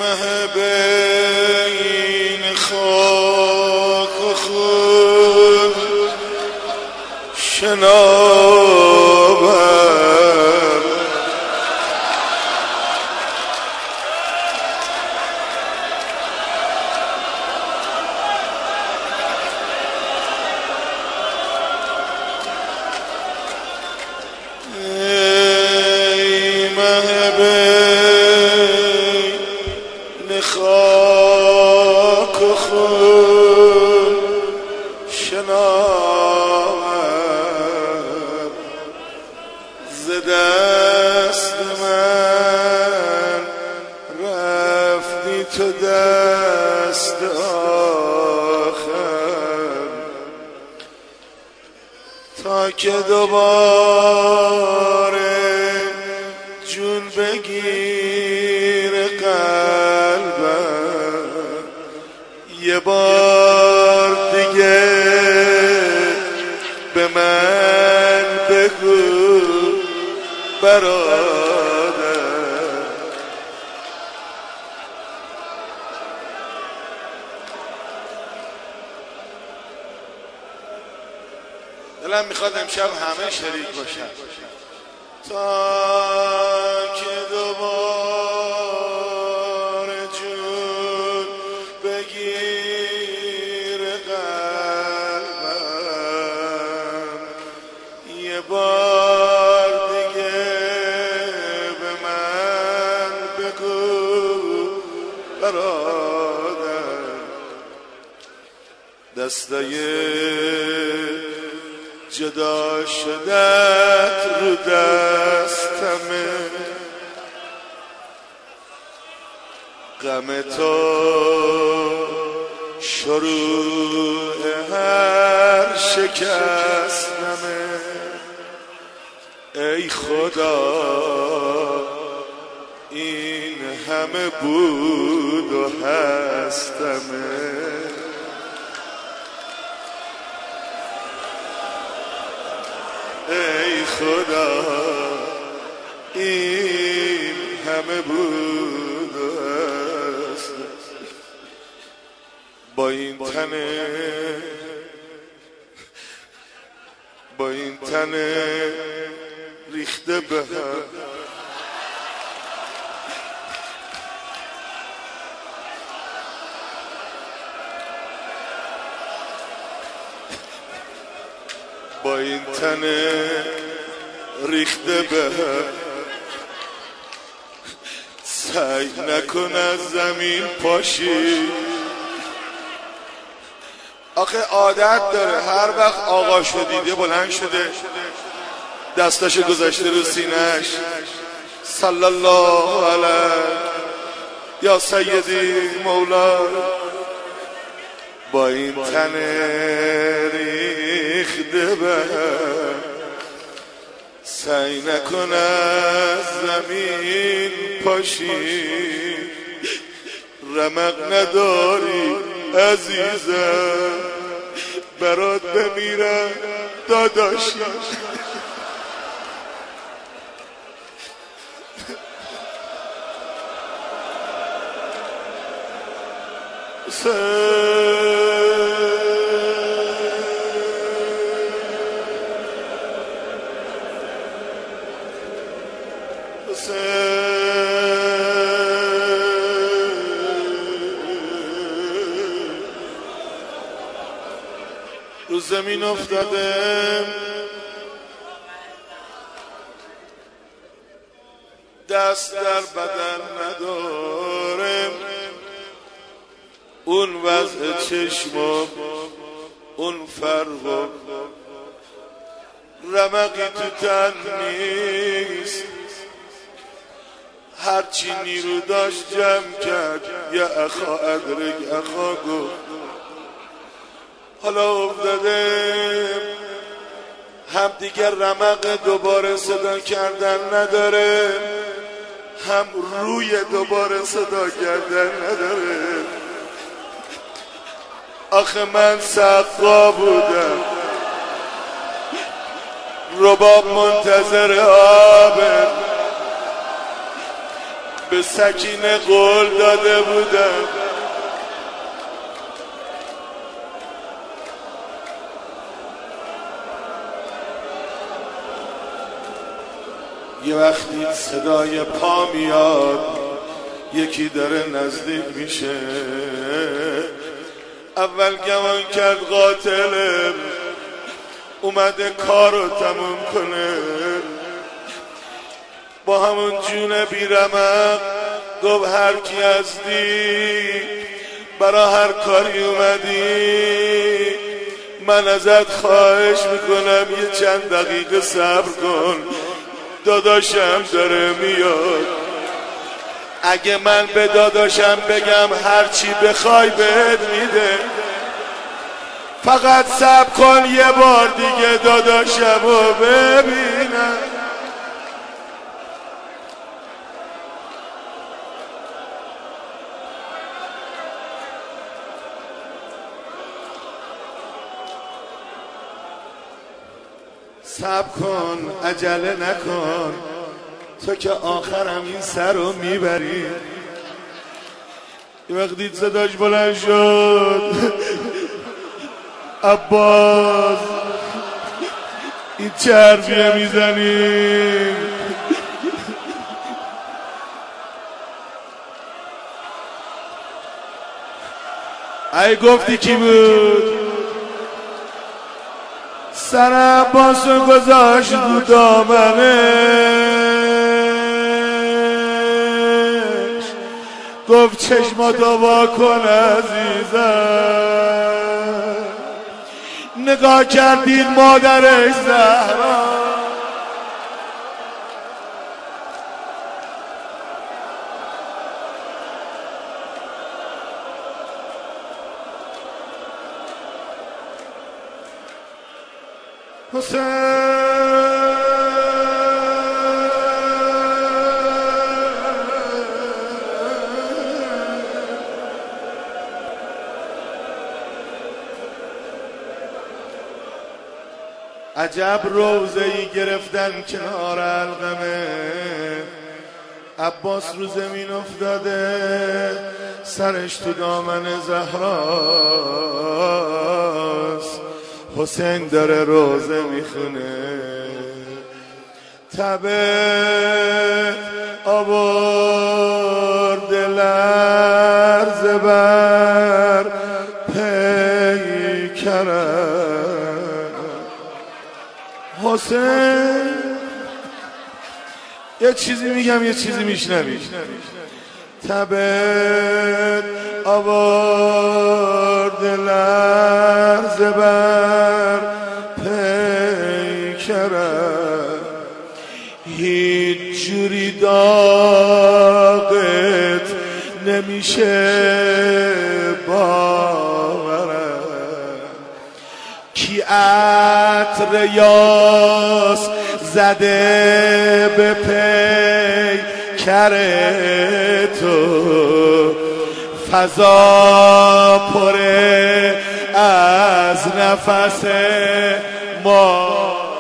مه بین خاک و خون شناور ای مه بین خاک و خون شناور ز دست من رفتی تو دست آخر تا که دوباره جون بگیر قلبم یه بار دیگه به من بگو برادر دلم میخواد امشب همه شریک باشن تا که دوباره جون بگیر قلبم یه بار دیگه به من بگو برادر دستای جدا شدت رو دستمه غم تو شروع هر شکستمه ای خدا این همه بود و هستمه ای خدا این همه بود و هست با این تنه ریخته به هم با این تنه ریخته به هم سعی نکن از زمین پاشی آخه عادت داره هر وقت آقا شدیده بلند شده دستاشو گذاشته رو سینه‌اش صلی الله علیه یا سیدی مولا با این تنه ریخته به هم سعی نکن از زمین پاشی رمق نداری عزیزم برات بمیرم داداشی رو زمین افتادم دست در بدن ندارم اون وضع چشمم اون فرق رمقی تو تن نیست هرچی نیرو داشت جمع کرد یا اخا ادرک اخا گفت حالا افتاده هم دیگر رمق دوباره صدا کردن نداره هم روی دوباره صدا کردن نداره آخه من سقا بودم رباب منتظر آبه به سکینه قول داده بودم یه وقتی صدای پا میاد یکی داره نزدیک میشه، اول گمان کرد قاتله اومده کارو تموم کنه، با همون جون بیرمق گفت هر کی هستی برا هر کاری اومدی من ازت خواهش میکنم یه چند دقیقه صبر کن، داداشم داره میاد. اگه من به داداشم بگم هرچی بخوای بهت میده، فقط صبر کن یه بار دیگه داداشمو ببینم. صبر کن عجله نکن تو که آخرم این سر رو میبری. یه وقتی صداش بلند شد عباس این چه حرفیه میزنی؟ ای گفتی کی بود؟ سر عباس رو گذاشت رو دامنش، گفت چشماتو وا کن عزیزم. نگاه کردید مادرش زهرا حسین عجب روزه‌ای گرفتن کنار علقمه، عباس رو زمین افتاده سرش تو دامن زهراست، حسین داره روزه میخونه، تبه آورد لرزه بر پیکرم. حسین یه چیزی میگم یه چیزی میشنوی، تبه آورد لرزه بر پیکرم، هیچ جوری داغت نمیشه باورم، کی عطر یاس زده به پیکر تو، فضا پره از نفس مادرم.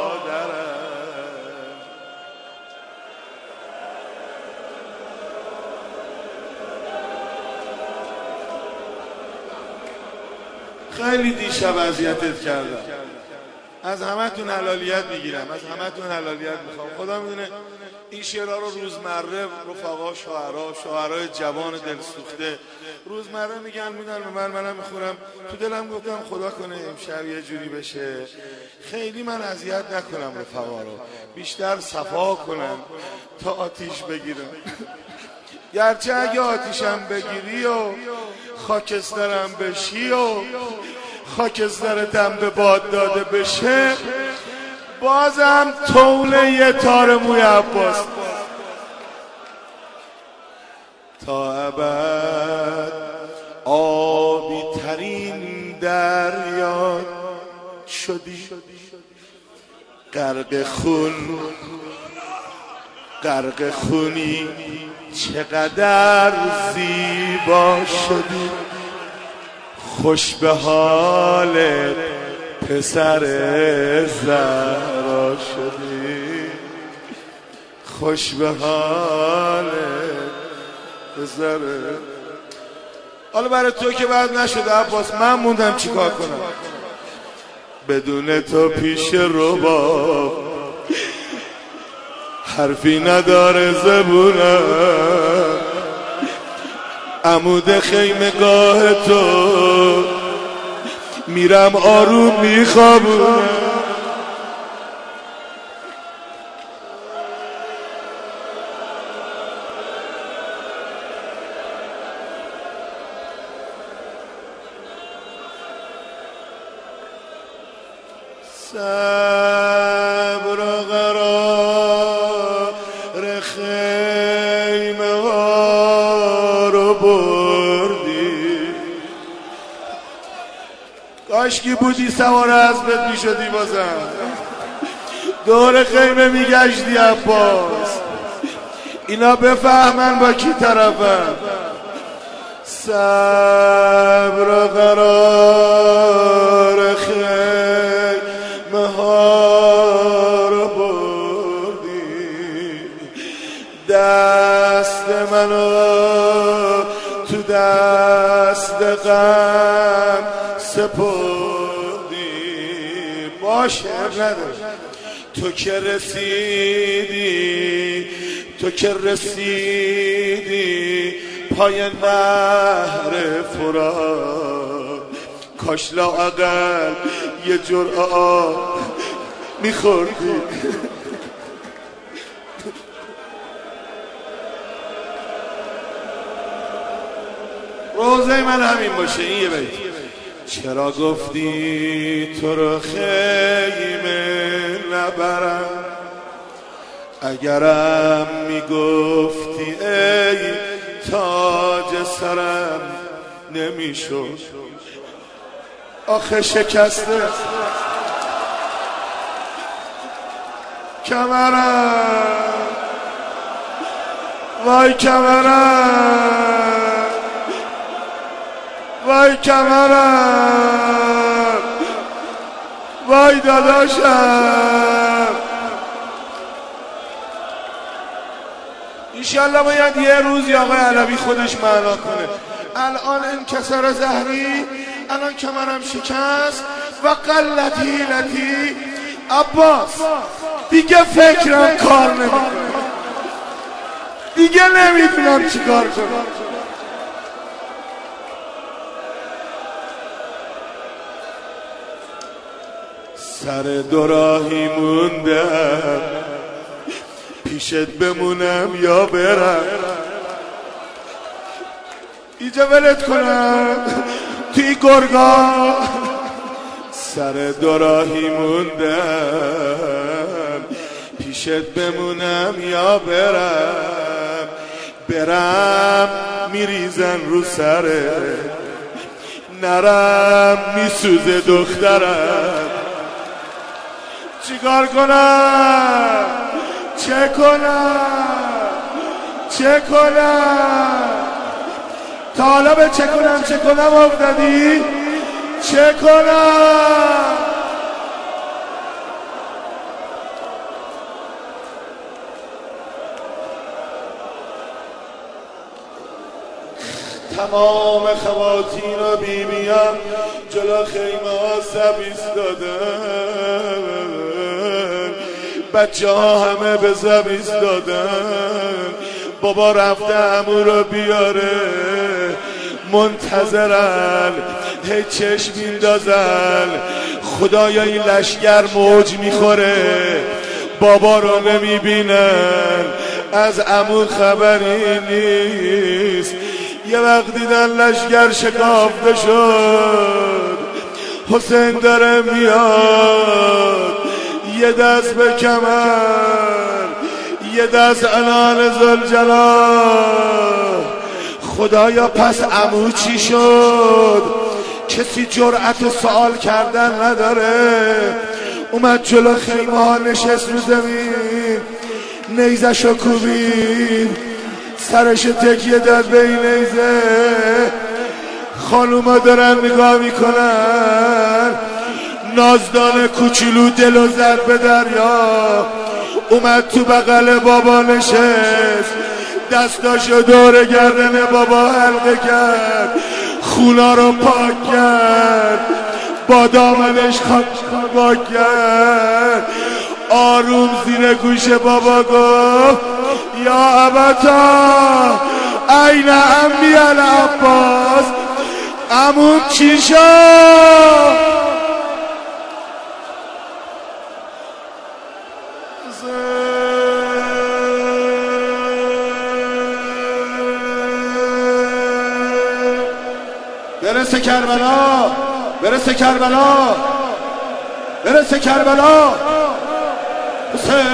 خیلی دیشب اذیتت کردم، از همتون حلالیت میگیرم، از همتون حلالیت میخوام. خدا میدونه این شعرها رو روزمره رفقا شاعرای جوان دلسوخته روزمره میگن میدن به منم میخورم. تو دلم گفتم خدا کنه امشب یه جوری بشه خیلی من اذیت نکنم رفقا رو، بیشتر صفا کنم تا آتیش بگیرم. گرچه اگه آتیشم بگیری و خاکسترم بشی و خاکسترتم به باد داده بشه، بازم طول یه تار موی عباس تا ابد آبی ترین دریا شدی، غرق خونی چقدر زیبا شدی، خوش به حالت پسر زهرا شدی، خوش به حالت بذاره. حالا برای تو که بعد نشده عباس، من موندم چیکار کنم؟ بدون تو پیش رباب حرفی نداره زبونم، عمود خیمگاه تو میرم آروم میخوابونم. صبر و قرار خیمه ها رو بردی، کاشکی بودی سوار اسبت میشدی بازم، دور خیمه میگشتی عباس، اینا بفهمن با کی طرفم. صبر و قرار خیمه ها رو بردی، دست منو تو دست غم سپردی. باشه نداره، تو که رسیدی، تو که رسیدی پای نهر فرات، کاش لااقل یه جرعه آب میخوردی. روزه من همین باشه. این یه بیت. چرا گفتی تو رو خیمه نبرم، اگرم میگفتی ای تاج سرم نمیشد. آخه شکسته کمرم، وای کمرم، وای کمرم، وای داداشم. انشالله باید یه روز یا آقای علوی خودش معنا کنه. الان انکسر زهری، الان کمرم شکست و قلت حیلتی. عباس دیگه فکرم کار نمیکنه، دیگه نمیدونم چی کار کنم. سر دوراهی موندم، پیشت بمونم یا برم، اینجا ولت کنم توی گرگا. سر دوراهی موندم، پیشت بمونم یا برم، برم میریزن رو سره، نرم میسوزه دخترم. چیکار کنم؟ چه کنم؟ چه کنم؟ تا حالا به چه کنم افتادی؟ چه کنم؟ تمام خواتین و بیبیان جلو خیمه ها سب ایستادن، بچه ها همه به سب ایستادن. بابا رفته عمو رو بیاره، منتظرن، هی چشم میندازن. خدایا این لشگر موج میخوره، بابا رو نمیبینن، از عمو خبری نیست. یه وقت دیدن لشگر شکافته شد، حسین داره میاد، یه دست به کمر، یه دست عنان ذوالجلال. خدایا پس عمو چی شد؟ کسی جرأت سوال کردن نداره. اومد جلو خیمه ها نشست رو زمین، نیزشو کوبید، سرش تکیه داد به این نیزه. خانوما دارن نگاه میکنن، نازدان کوچولو دلو زد به دریا. اومد تو بغل بابا نشست، دستاشو دور گردن بابا حلقه کرد، خونا رو پاک کرد، با دامنش خاک کرد، آروم زیر گوش بابا گفت یا ابتا این عمی العباس، عموم چی شد؟ برسه کربلا، برسه کربلا، برسه کربلا. حسین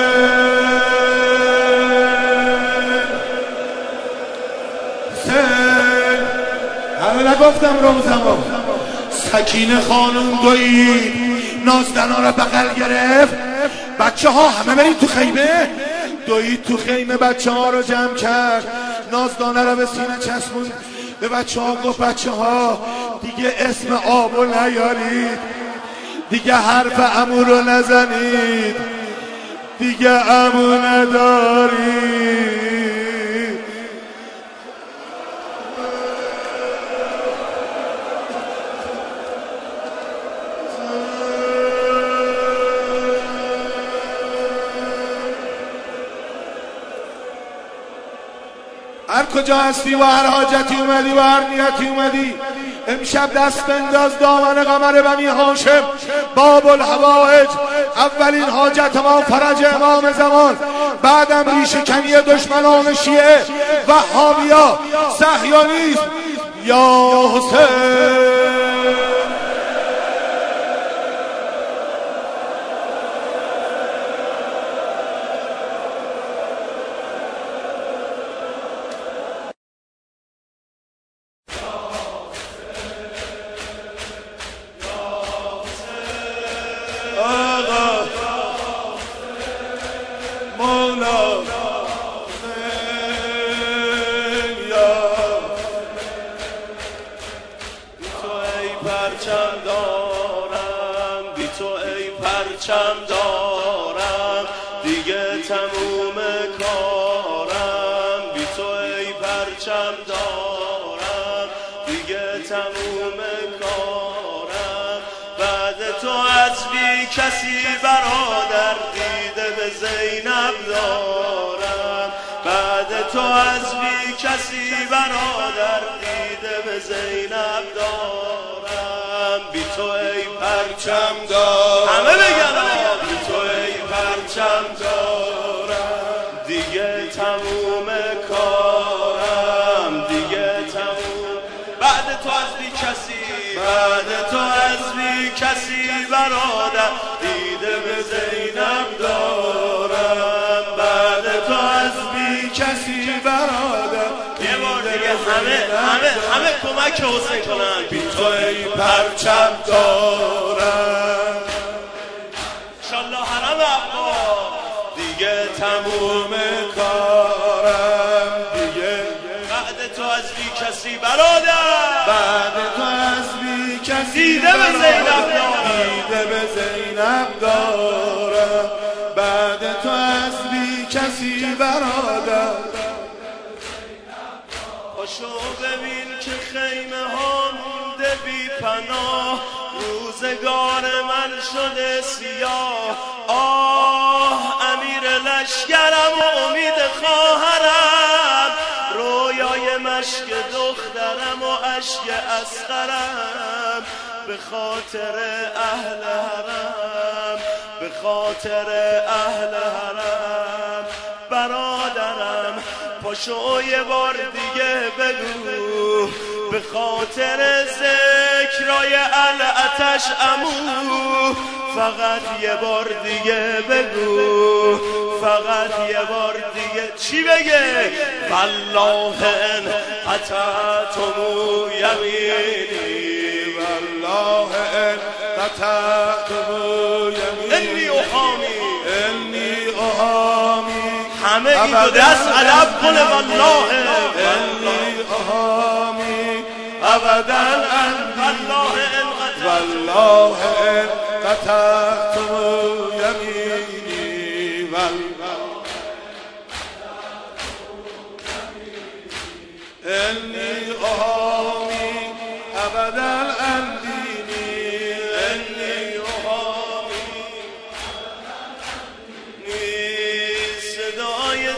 حسین همه نگفتم روزمو. سکینه خانوم دوید، نازدنا را بغل گرفت، بچه ها همه برید تو خیمه. دوید تو خیمه، بچه ها رو جمع کرد، نازدانه را به سینه چسبوند، به بچه ها گفت بچه ها دیگه اسم آبو نیارید، دیگه حرف عمو رو نزنید، دیگه عمو ندارید. هر کجا هستی و هر حاجتی اومدی و هر نیتی اومدی، امشب دست بنداز دامن قمر بنی هاشم، باب الحوائج. اولین حاجت ما فرج امام زمان، بعدم ریشه کنی دشمنان شیعه، وهابیا، صهیونیسم. یا حسین پرچم دارم، دیگه تموم کارم. بی تو ای پرچم دارم، دیگه تموم کارم. بعد تو از بی کسی برادر، دیده به زینب دارم. بعد تو از بی کسی برادر، دیده به زینب دارم. بی تو ای پرچم دارم، همه بگن بی تو ای پرچم دارم، دیگه تموم کارم، دیگه تموم. بعد تو از بی کسی، بعد تو از بی کسی برادر، دیده به زینب دارم. بعد تو از بی کسی برادر، یه بار دیگه همه کمک حسین کنن. بی تو ای پرچم دارم، انشالله حرم عباس، دیگه تموم کارم، دیگه. بعد تو از بی کسی برادر، بعد تو از بی کسی دیده به زینب دارم، دیده به زینب دارم. بعد تو از بی کسی برادر. پاشو ببین که خیمه ها مونده بی پناه، روزگار من شده سیاه. آه امیر لشکرم و امید خواهرم، رویای مشک دخترم و اشک اصغرم. به خاطر اهل حرم، به خاطر اهل حرم برادرم. پاشو یه بار دیگه بگو، به خاطر ذکرای العتش عمو. فقط یه بار دیگه بگو، فقط یه بار دیگه. چی بگه؟ والله ان قطعتمو یمینی، والله ان قطعتمو یمینی، انی احامی، انی احامی. همه این دو دست علب کنه والله انی احامی ابدا ان والله ان والله ان قطعتمو یمینی.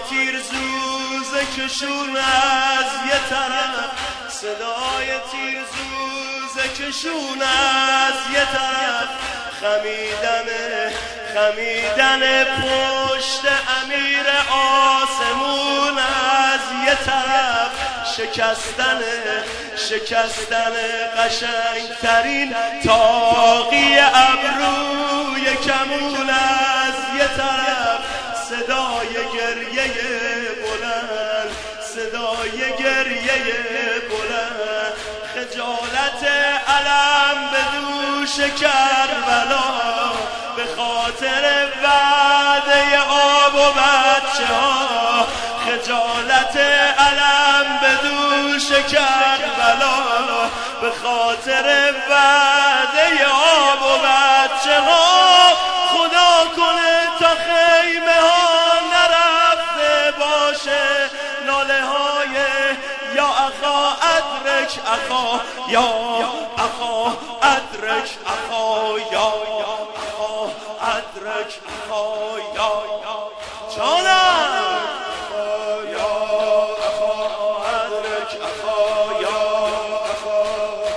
تیرسوز کشون از یه طرف، صدای تیرسوز کشون از یه طرف، خمیدن پشت امیر آسمون از یه طرف، شکستن قشنگترین تاقی ابروی کمون از یه طرف، صدای گریه بلند، خجالت علم به دوش کربلا، به خاطر وعده آب و بچه ها، خجالت علم به دوش کربلا، به خاطر وعده آب و بچه ها، خدا کنه تا خیمه ها نرفته باشه ناله های یا اخا ادرک اخا، یا اخا ادرک اخا، یا اخا ادرک اخا، یا جانم، یا اخا ادرک اخا، یا اخا.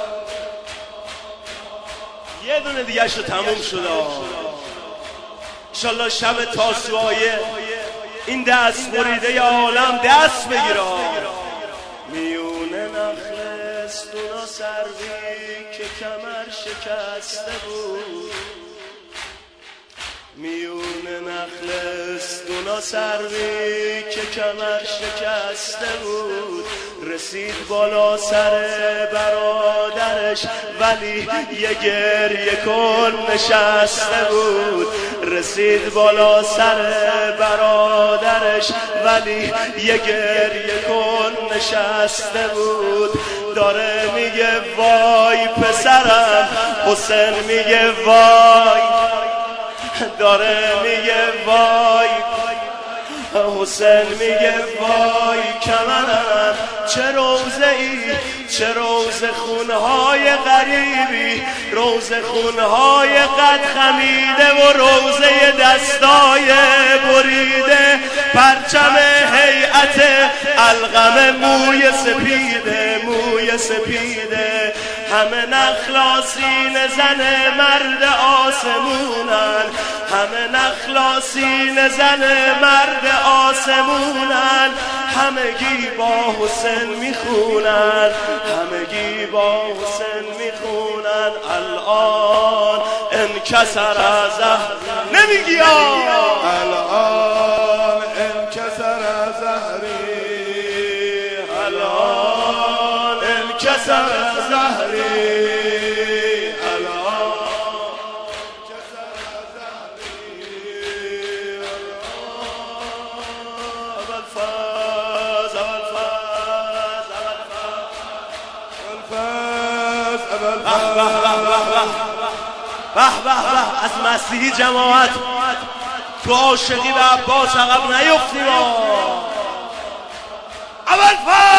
یه دونه دیگه شو تموم شد. انشالله شب تاسوعایه این دست بریده عالم دست بگیره. میونه نخل استونا سروی که کمر شکسته بود، میونه نخل استونا سروی که کمر شکسته بود، رسید بالا سر برادرش ولی یه گریه کن نشسته بود، رسید بالا سر برادرش ولی یه گریه کن نشسته بود، داره میگه وای پسرم، حسین میگه وای، داره میگه وای، حسین میگه وای کمرم، چه روزه ای، چه روز خونهای غریبی، روز خونهای قد خمیده و روزه دستای بریده، پرچم هیئت القم موی سپیده، همه نخلاسین زن مرد آسمونن، همه نخلاسین زن مرد آسمونن، همگی با حسین میخونن، همگی با حسین میخونن. الان انکسر از نمیگی الان انکسر زهری، الان انکسر زهری، به از مسیحی جماعت تو عاشقی به عباس عقب نیفتیم. اول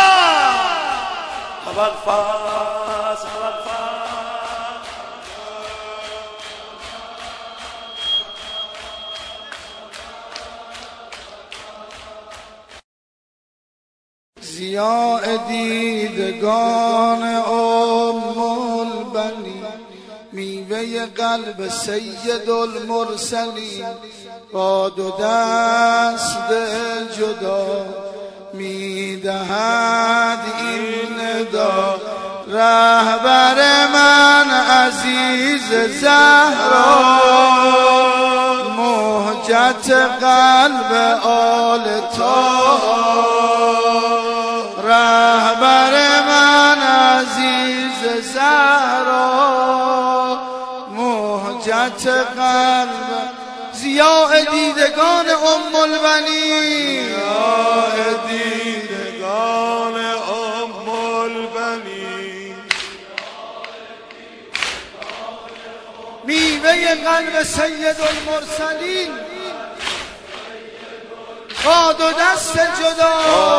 فاز ضیاء دیدگان ام البنی، میوه قلب سید المرسلین، با دو دست جدا میدهد این ندا، رهبر من عزیز زهرا، مهجت قلب آل طاها، رهبر من عزیز زهرا، مهجت قلب، ضیاء دیدگان ام البنی، ضیاء دیدگان ام البنی، میوه قلب سید المرسلین، با دو دست جدا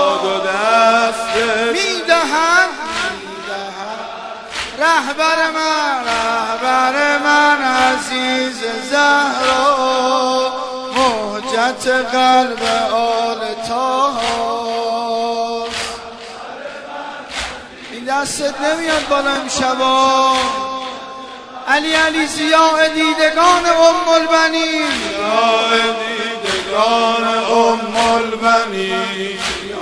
میدهد رهبر من عزیز زهرا، مهجت مهجت قلب آل طه. این دستت نمیاد بالا امشبا. علی علی ضیاء دیدگان ام البنین، ضیاء دیدگان ام البنین،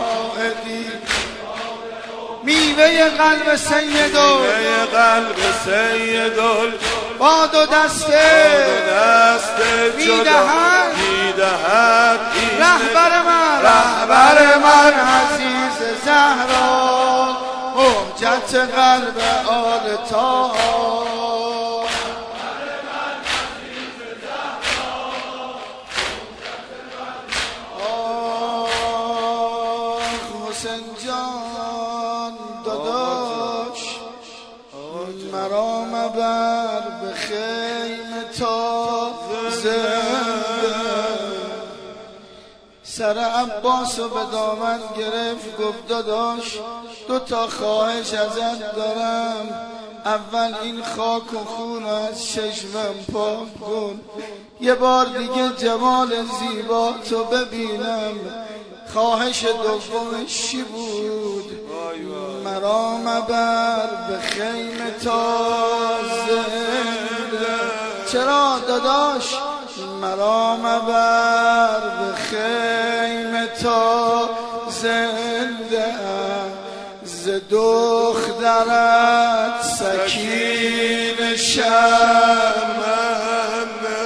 میوه قلب سیدال، میوه قلب سیدال با دو دست میدهد رهبر من عزیز زهرا، مهجت قلب آل طه. حسین جان داداش مرا مبر به خیمه تا زنده. سر عباسو به دامن گرفت گفت داداش دو تا خواهش ازت دارم. اول این خاک و خون از چشمم پاک کن، یه بار دیگه جمال زیبا تو ببینم. خواهش دومش چی بود؟ مرا مبر به خیمه تا زنده. چرا داداش؟ مرا مبر به خیمه تا زنده، ز دخترت سکین شرمنده.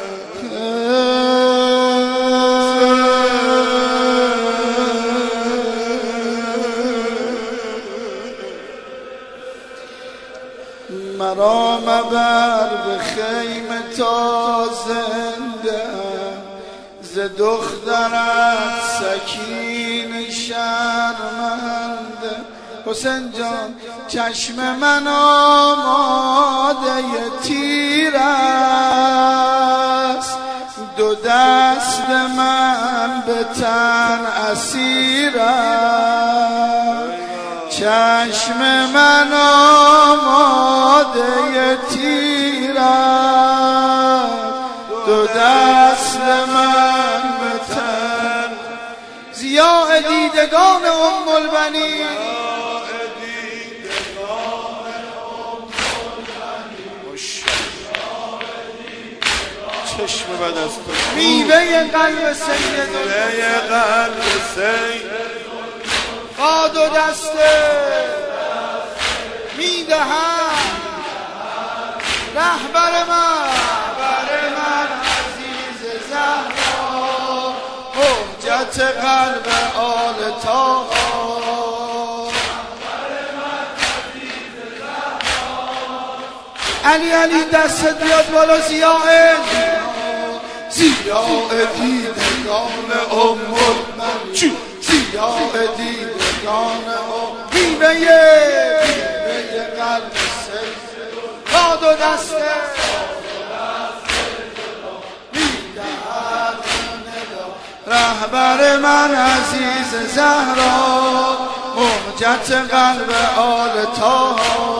مرا مبر به خیمه تا زنده، ز دخترت سکین شرمنده. حسین جان چشم من آماده تیر است، دو دست من به تن اسیر است. چشم من آماده تیر است، دو دست من به تن. ضیاء دیدگان ام البنین، چشم بعد از تو میوه قلب سید، میوه قلب سید با دو دسته میدهد رهبر من عزیز زهرا، مهجت قلب آل طه. علی علی دستت بیاد بالا. ضیاء دیدگان ام البنین، ضیاء دیدگان میوه قلب سید، با دو دسته میدهد رهبر من عزیز زهرا، مهجت قلب آل طه.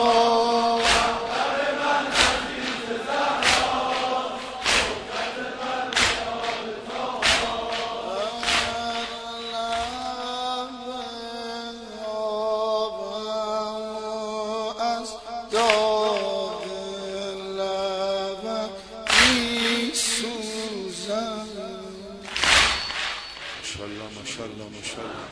ماشاءالله ماشاءالله.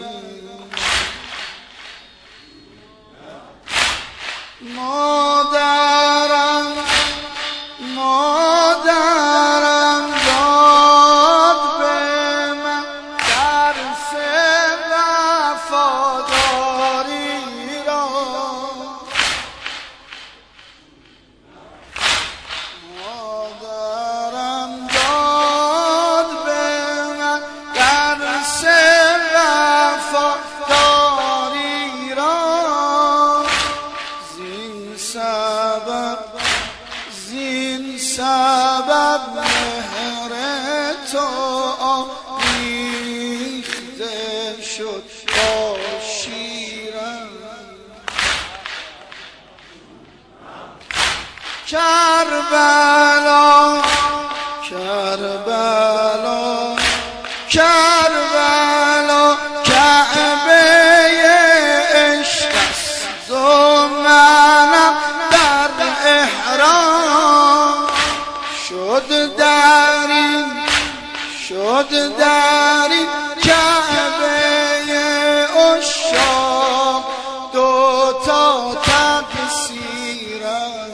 مادر تو آمیخته شد با شیرم. کربلا کربلا کربلا کعبه عشق است و منم در احرام. شد در این کعبه عشاق دو تا تقصیرم.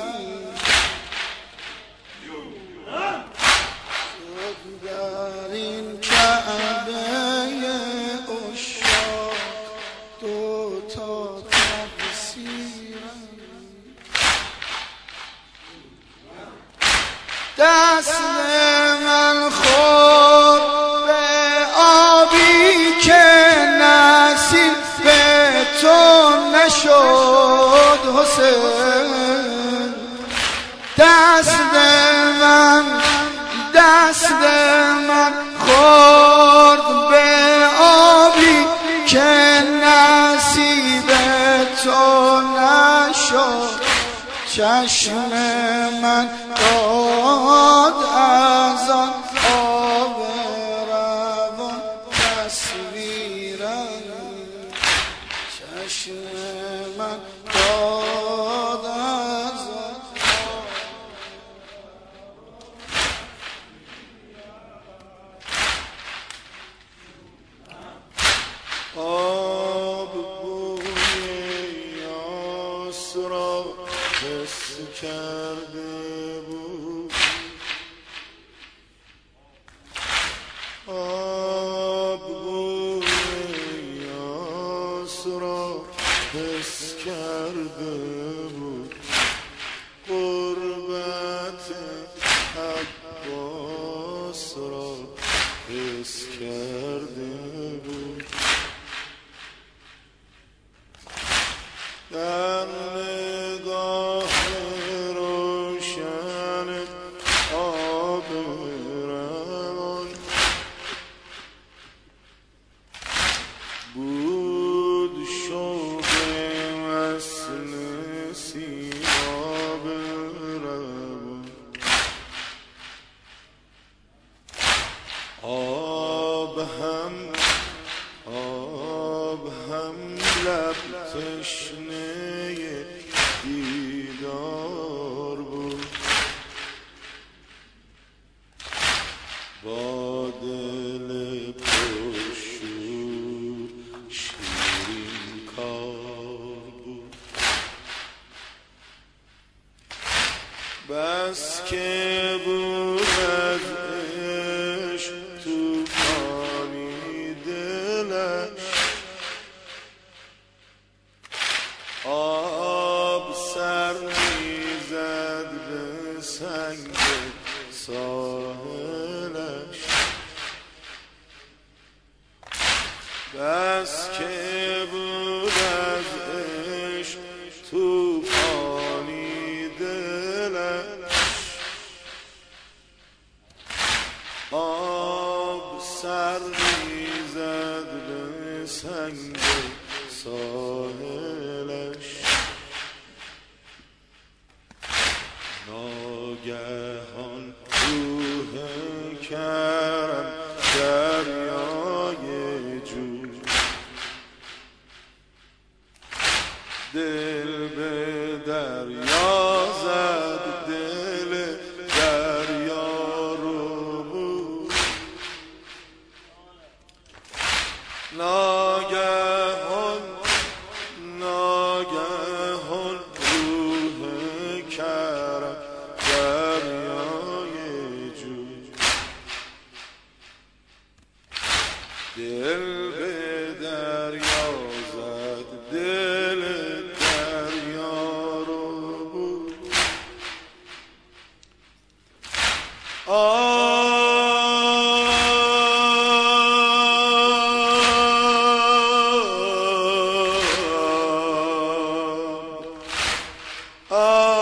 شد در این کعبه عشاق دو تا تقصیرم. دست من خورد به آبی که نصیب تو نشد حسین. دست من خورد به آبی که نصیب تو نشد. چشم من داد از آن آب روان تصویرم. چشم من داد از آب بوی یاس را حس کرده بود. آب بوی یاس را حس کرده بود. قربت عباس را حس کرده بود. در نگاه روشن آب روان بود شوق وصل سیماب روان. آب هم لب تشنه دیدار بود. با دل پرشور شیرین کار بود. بس که بود از عشق طوفانی دلش. آب سر میزد به سنگ ساحلش. بس که بود از عشق طوفانی دلش. آب سر میزد به سنگ ساحلش. ناگهان روح کرم دریای جود. دل به دریا زد دل دریا رو بود. ناگهان روح کرم دریای جود. دل به دریا زد دل دریا رو بود.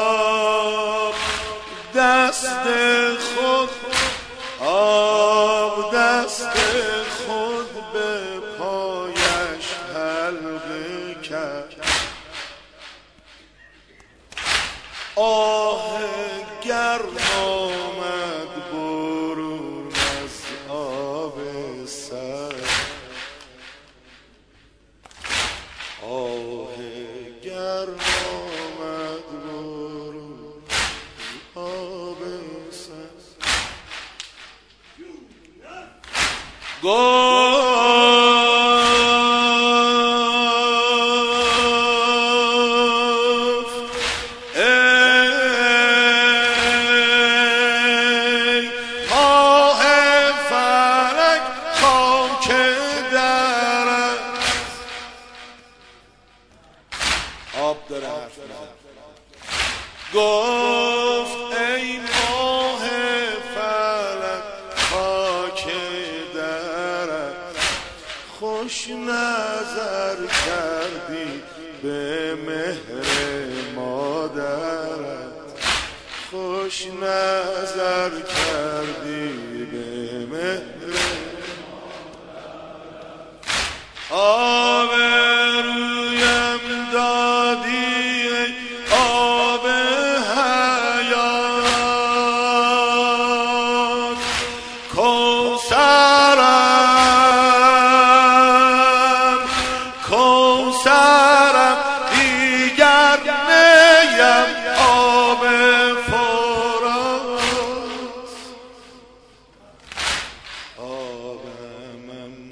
دست خود آب گفت ای ماه فلک خاک درت، خوش نظر کردی به مهر مادرت، خوش نظر کردی به مهر مادرت. آبرویم دادی آب حیات، کوثرم کوثرم دیگر نیم آب فرات. آبم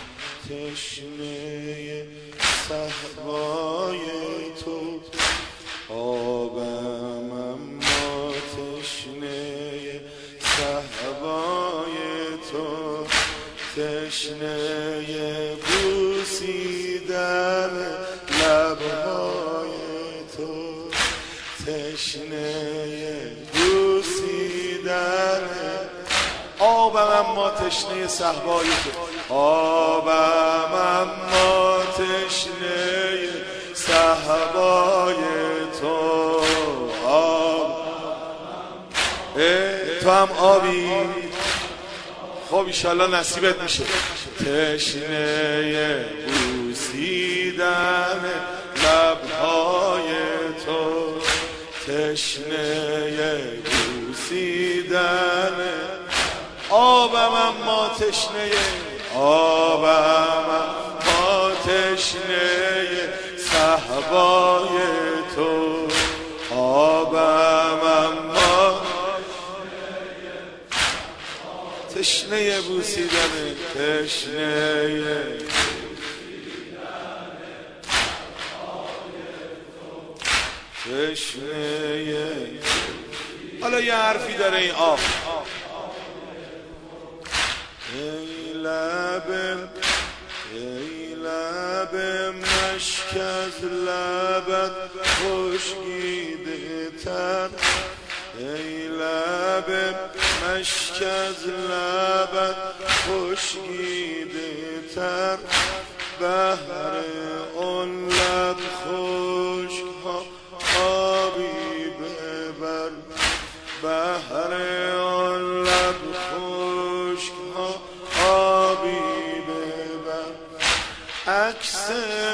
تشنه صحرای تو، آبم اما تشنه صحرای تو، تشنه بوسیدن لبهای تو، تشنه بوسیدن. آبم اما تشنه صحرای تو، آبم اما تشنه صحرای تو. تو هم آبی؟ خب ایشالله نصیبت میشه. تشنه بوسیدن لبهای تو، تشنه بوسیدن. آبم اما تشنه، آبم اما تشنه صحرای تو، آبم اما تشنه بوسیدن، تشنه تشنه. حالا یه حرفی داره این آب. ای لبم ای لب مشک از لبت خشکیده تر، ای لب مشک از لبت خشکیده تر، بهر آن لب خشک ها آبی ببر، بهر آن لب خشک ها آبی ببر. عکس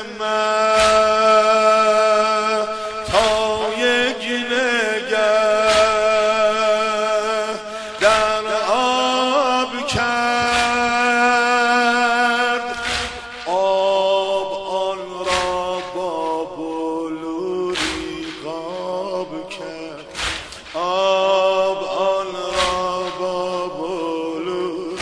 من تا یک نگه در آب کرد، آب آن را با بلوری قاب کرد، آب آن را با بلوری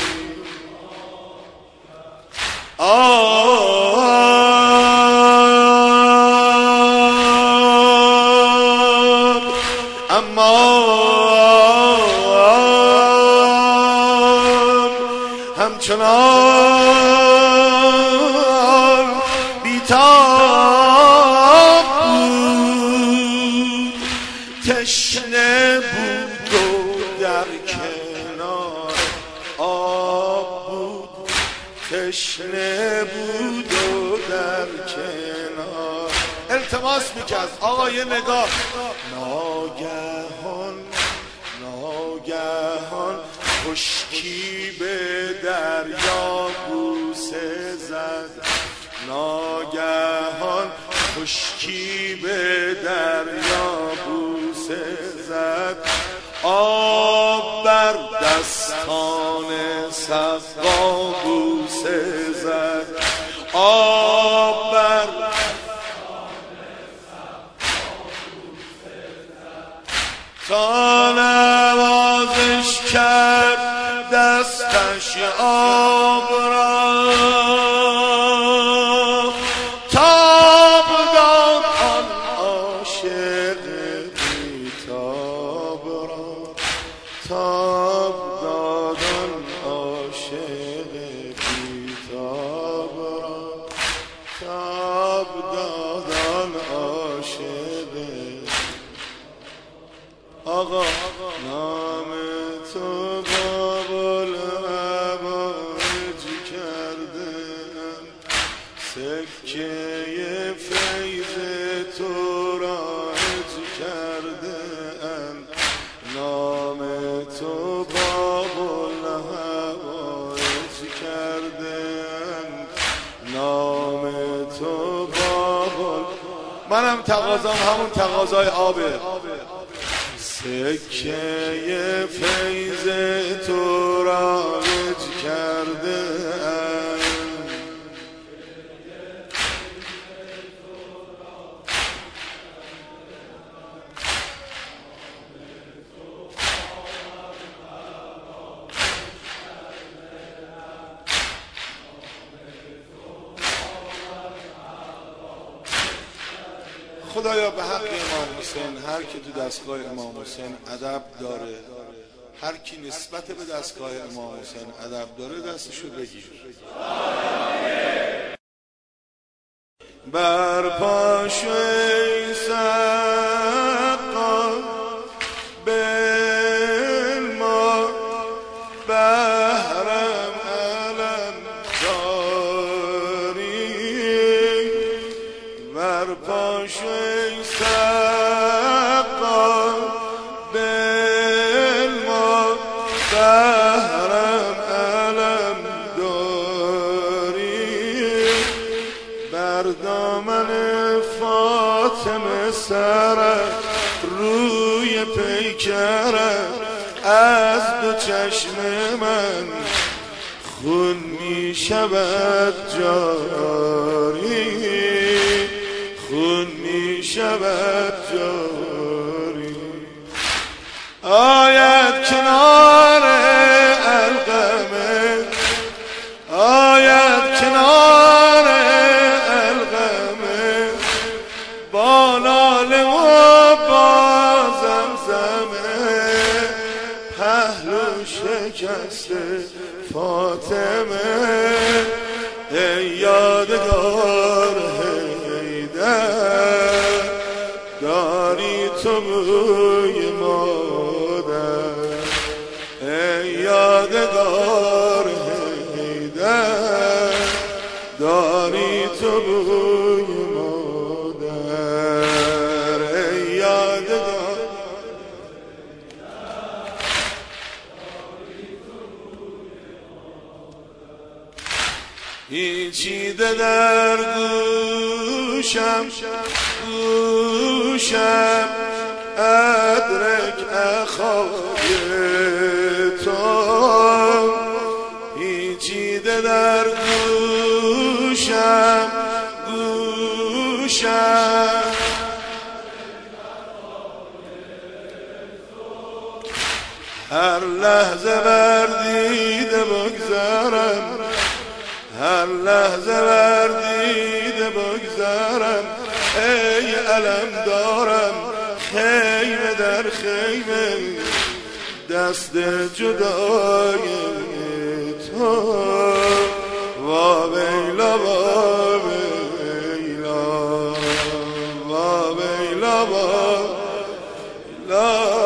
همچنان بیتاب بود، تشنه بود و در کنار آب بود، تشنه بود و در کنار. التماس میکرد آقا یه نگاه. ناگهان ناگهان خشکی به دریا بوسه زد، ناگهان خشکی به دریا بوسه زد. آب بر دستان سقا بوسه زد، آب بر تا نوازش کرد دستش آب تاب را تاب داد آن عاشق بی‌تاب را تاب داد آن عاشق بی‌تاب را تاب داد آن عاشق آقا نام تو باب العوارج کردن سکه فیض تو رایج کردن نام تو باب العوارج کردن نام تو باب منم تقاضام همون تقاضای آبه سکه فیض تو رایج کرده خدایا به حق امام حسین هر کی تو دستگاه امام حسین ادب داره هر کی نسبت به دستگاه امام حسین ادب داره دستشو بگیر برپا شو ای سقا بالما بهرم علم داری برپا شو ای سقا بالما بهرم علم داری بر دامن فاطمه سرت روی پیکرت از دو چشم من خون می شود جاری خون می شود جاری آید کنار القمه آید کنار القمه با لاله و با زمزمه پهلو شکسته فاطمه ای یادگار حیدر داری تو بوی مادر ای یادگار حیدر داری تو بوی مادر ای یادگار پیچیده در گوشم گوشم ادرک اخای تو پیچیده در گوشم گوشم هر لحظه بر دیده بگذارم هر لحظه بر دیده بگذارم ای علم دارم خیمه در خیمه دست جدای تو وا ویلا وا ویلا وا ویلا وا ویلا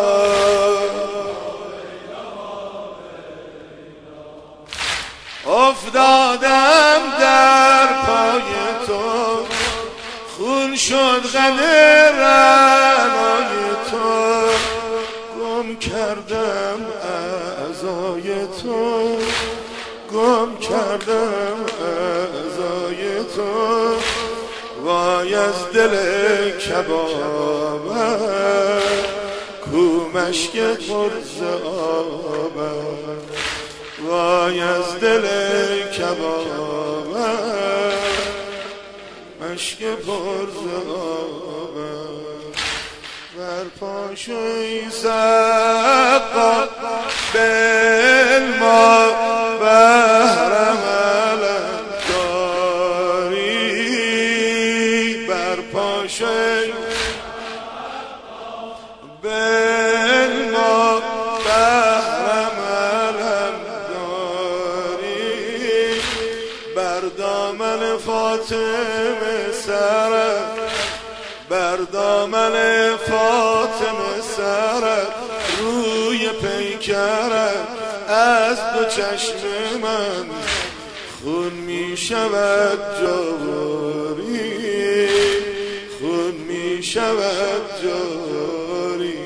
افتادم در پای تو خون شد قد رعنای تو گم کردم اعضای تو گم کردم اعضای تو وای از دل کبابم کو مشک خرز آبم وای از دل کبابم مشک پرز آبم برپا شو ای سقا بالما بهرم دامن فاطمه سرت، بر دامن فاطمه سرت، روی پیکرت از دو چشم من خون می شود جاری، خون می شود جاری.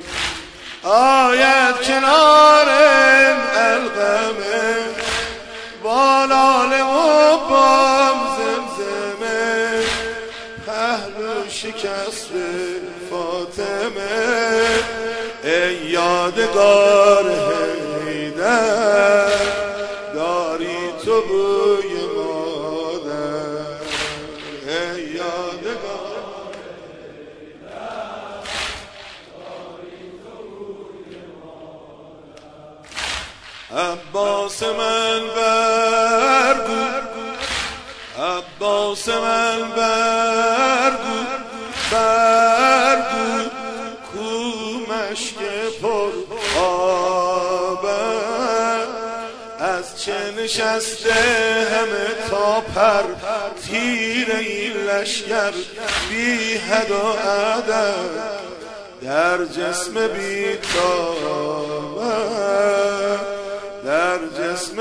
آید کنار القمه با لاله و بام زمزمه، پهلو شکست فاطمه، ای یادگار حیدر، داری تو بوی مادر، ای یادگار عباس من برگو، عباس من برگو، برگو کو مشک پر آبم، از چه نشسته همه تا پر، تیر این لشگر بی حد و عدد، در جسم بیتابم، در جسم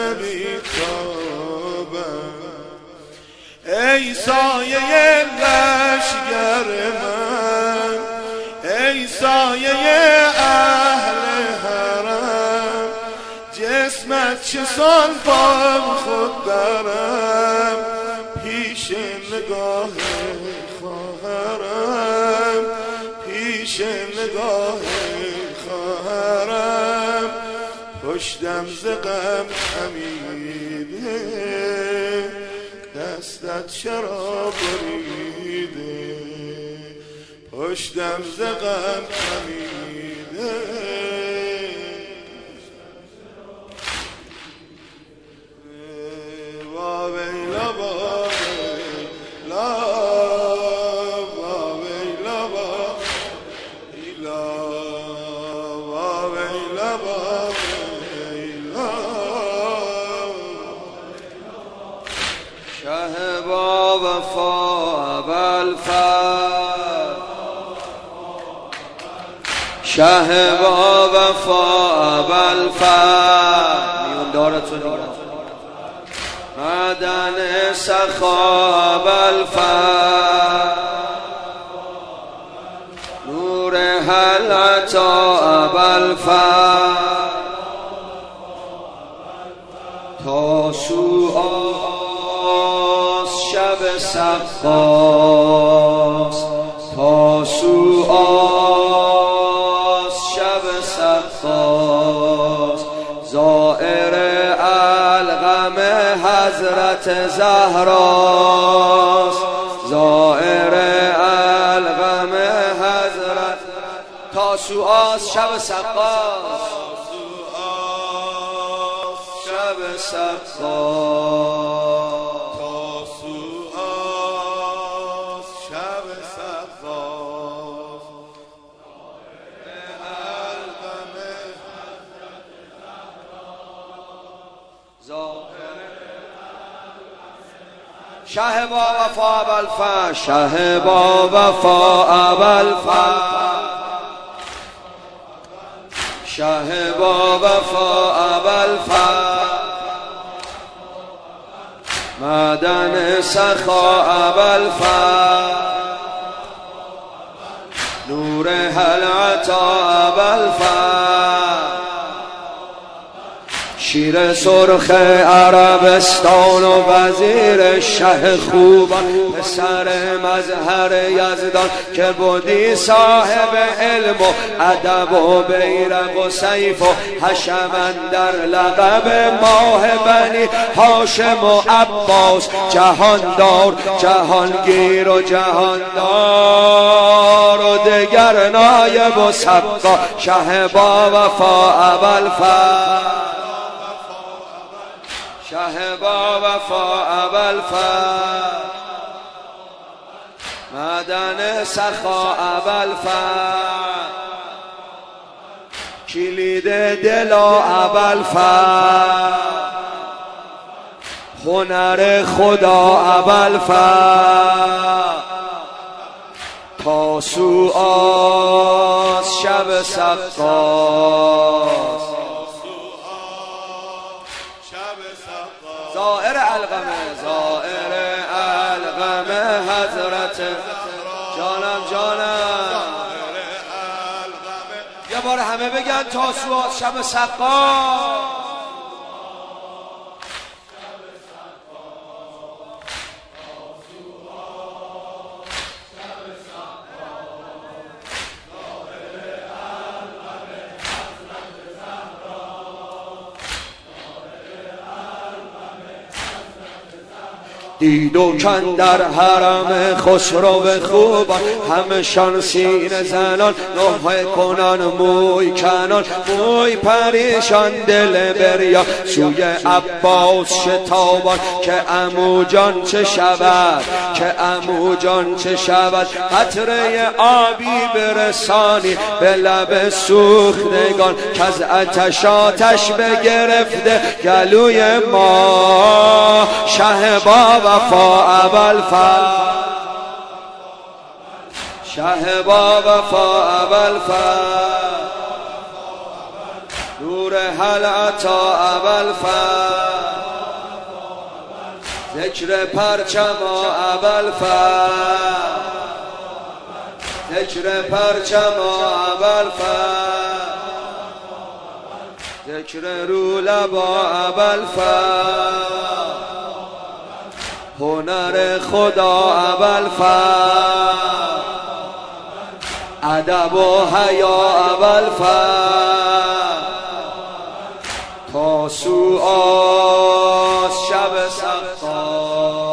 بیتابم. ای سایه لشگر من، ای سایه اهل حرم، جسمت چسان با خود برم، پیش نگاه خواهرم، پیش نگاه خواهرم، پشتم ز غم خمیده، دستت شراب بریده، پشتم ز غم خمیده. وا ویلا وا ویلا، وا ویلا وا ویلا، وا ویلا وا ویلا. شه با وفا ابوالفضل، شه با وفا ابوالفضل، میون دارتون معدن سخا ابوالفضل، نور هل عطا ابوالفضل، تاسوعاست شب سقاست، تاسوعاست شب سقاست، زائر الغم حضرت زهراست، زائر الغم حضرت، تاسوعاست شب سقاست، شب سقاست، تاسوعاست شب سقاست، الغم شه با وفا ابوالفضل، شه با وفا ابوالفضل، شه با وفا ابوالفضل، معدن سخا ابوالفضل، نور هل عطا ابوالفضل، شیر سرخ عربستان و وزیر شه خوبان، پسر مظهر یزدان که بودی صاحب علم و ادب و بیرق و سیف و حشم اندر لقب ماه بنی هاشم و عباس، جهاندار جهانگیر و جهاندار و دگر نایب و سبقا، شه با وفا ابوالفضل، شه با وفا ابوالفضل، معدن سخا ابوالفضل، کلید دل ابوالفضل، هنر خدا ابوالفضل تاسوعاست شب سقاست زائر القمه حضرت جانم یه بار همه بگن تاسوعاست شب سقاست. دید و کن در حرم خسرو خوبان همشان سینه زنان نوحه کنان موی کنان موی پریشان دل بریا سوی عباس شتابان که عمو جان چه شود قطره آبی برسانی به لب سوختگان که از آتش بگرفته گلوی ما شه بابا وفا ابوالفضل شه با وفا ابوالفضل نور هل عطا ابوالفضل ذکر پرچم ابوالفضل ذکر پرچم ابوالفضل ذکر رو لبا ابوالفضل هنر خدا ابوالفضل ادب و حیا ابوالفضل تاسوعاست شب سقاست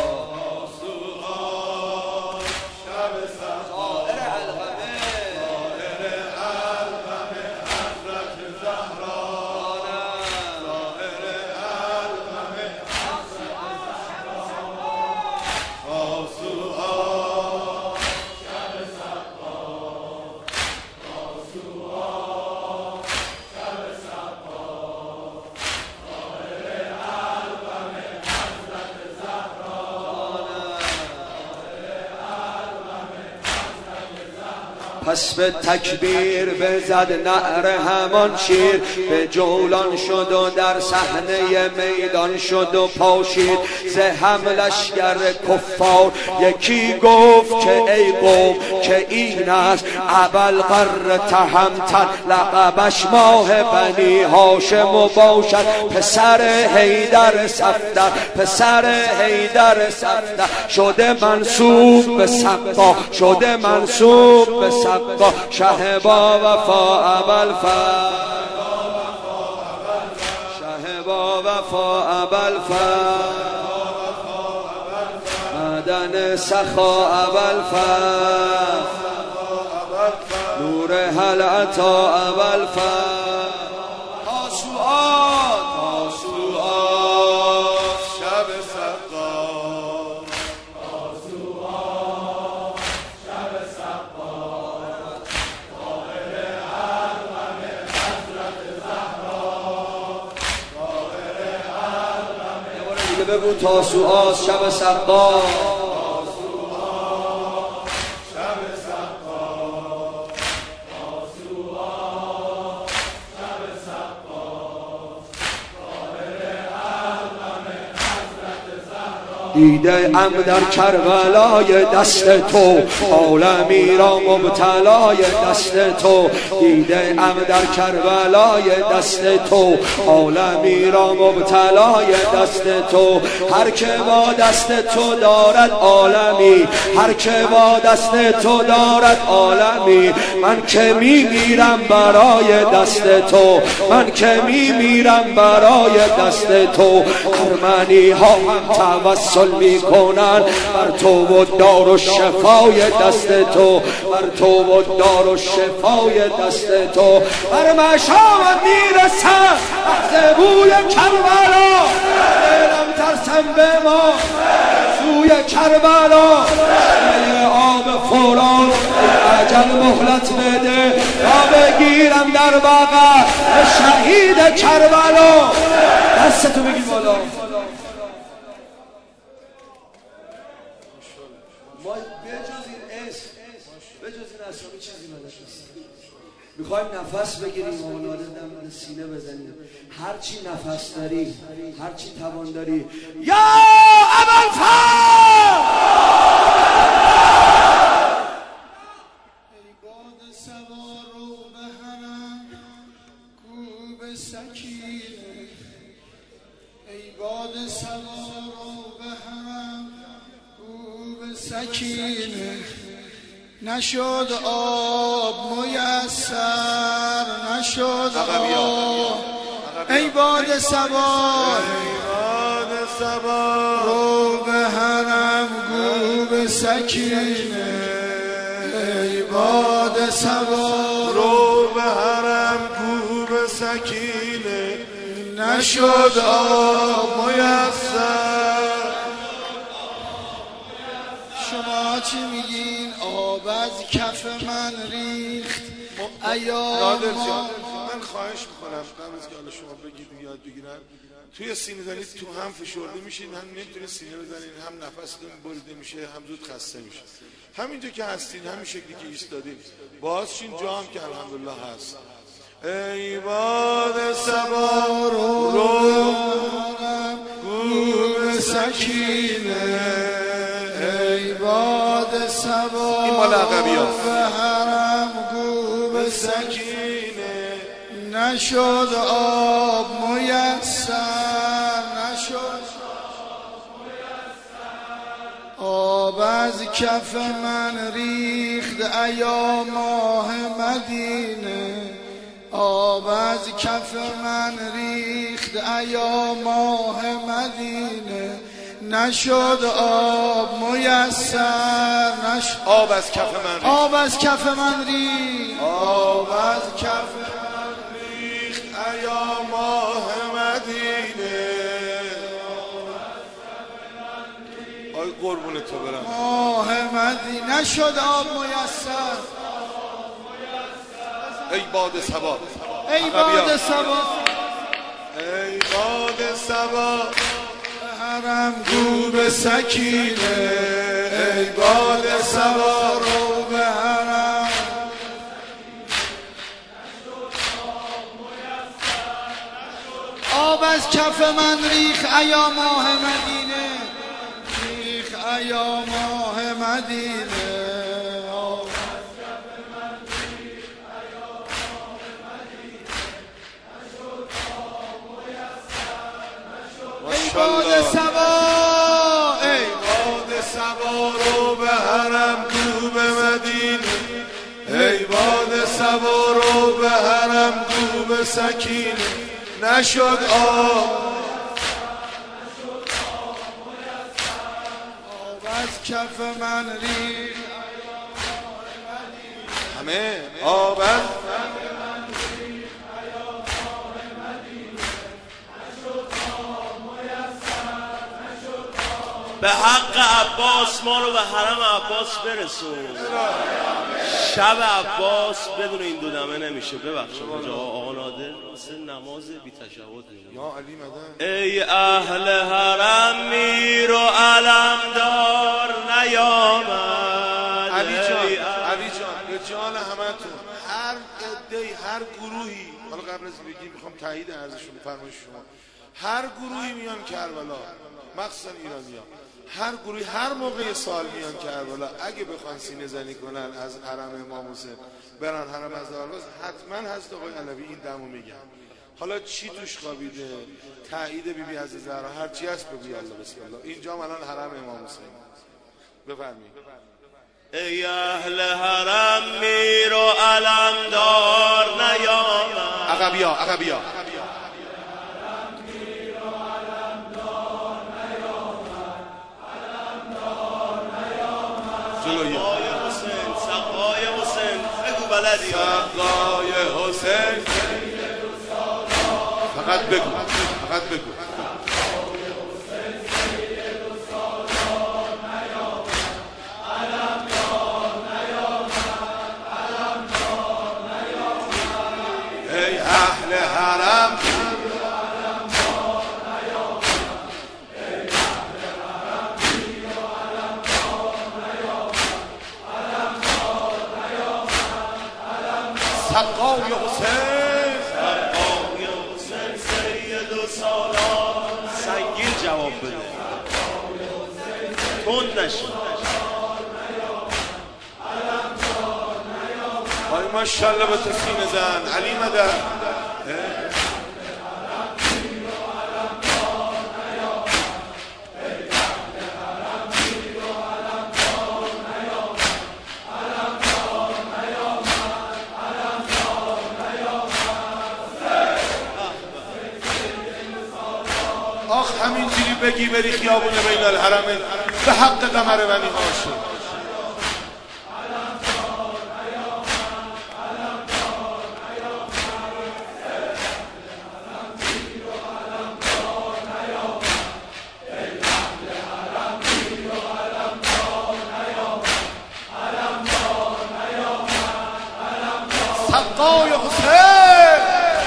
پس به تکبیر بزد نعر همان شیر به جولان شد و در صحنه میدان شد و پاشید ز هم لشکر کفار یکی گفت که ای قوم که این است ابوالقر تهمتن لقبش ماه بنی هاشم باشد پسر حیدر صفدر شده منصوب به سقا شه با وفا ابوالفضل مدن سخا ابوالفضل نور هل عطا ابوالفضل تاسوعاست شب سقا بگو تاسوعاست شب سقا دیده ام در کربلای دست تو عالمی را مبتلای دست تو دیده ام در کربلای دست تو عالمی را مبتلای دست تو هر که با دست تو دارد عالمی هر که با دست تو دارد عالمی من که میمیرم برای دست تو من که میمیرم برای دست تو ارمنی ها هم توسل میکنن بر تو و دار و شفای دست تو بر تو و دار و شفای دست تو بر مشام میرسن لحظه بوی کربلا دلم ترسم به ما سوی کربلا آب فوران عجل مهلت بده تا بگیرم در بغل شهید کربلا دستتو بگیر بالا میخوایم نفس بگیریم و ناله دم سینه بزنیم. هرچی نفس داری، هرچی توان داری، یا ابوالفضل ای باد سوار و به حرم گو به سکینه، ای باد سوار و به حرم گو به سکینه، نشد آب میسر، نشد آب. ای باد سوار رو به حرم گو به سکینه، ای باد سوار رو به حرم گو به سکینه، نشد آب میسر. شما چی میگین؟ آب از کف من ریخت ایام. نادر جان من خواهش میکنم قبل از که حالا شما بگید یاد بگیرن، توی سینه زنی تو هم فشرده میشین، هم نمیتونه سینه بزنین، هم نفستون بریده میشه، هم زود خسته میشه. همینجا که هستین، همین شکلی که ایستادین باز شین، جا هم که الحمدلله هست. ای باد صبا رو گو به سکینه، ای باد صبا این مال عقبی هست، به حرم گو به سکینه، نشد آب میسر، نشد آب از کف من ریخت ایا ماه مدینه، آب از کف من ریخت ایا ماه مدینه، نشد آب میسر، نشد آب از کف من ریخت، آب از کف من ریخت، آب از کف من ریخت ایا ماه مدینه. آی قربون تو برم، ماه مدینه، نشد آب میسر. ای باد صبا، ای باد صبا، ای باد صبا، حرم گو به سکینه، ای باد صبا رو به حرم. آب از کف من ریخ ایا ماه مدینه، ریخ ایا ماه مدینه، ای باد صبا، ای باد صبا رو به حرم گو به مدینه، ای باد صبا رو به حرم گو به سکینه، نشد آب از کف من ریخت همه آب از به حق عباس ما رو به حرم عباس برسون. شب عباس بدون این دو دمه نمیشه. ببخشید اونجا آقا نادر واسه نماز بی تشهد میگه یا علی مدن. ای اهل حرم میر و علمدار نیامد. علی جان به جان همتون، هر عده‌ای هر گروهی، حالا قبل از بگیم میخوام تایید عرضشون فرمایش شما، هر گروهی میان کربلا، مخصوصا ایرانی‌ها، هر گروهی هر موقع سال میان کربلا، اگه بخوان سینه زنی کنن از حرم امام حسین برن حرم از عباس، حتما هست آقای علوی این دمو میگن. حالا چی توش خوابیده، تایید بیبی از زهرا، هر چی هست بگو الله بسم الله. اینجا الان حرم امام حسین. بفرمایید. ای اهل حرم میر و علمدار نیامد. عقبیا سقای حسین بگو بلدی سقای حسین، فقط بگو ای اهل حرم سقای حسین سقای حسین سید و سالار سنگین جواب بده تند نشین وای ماشاءالله به تو سینه زن علی مدد آخ همینجوری بگی بری خیابون بین الحرمین به حق قمر بنی هاشم سقای حسین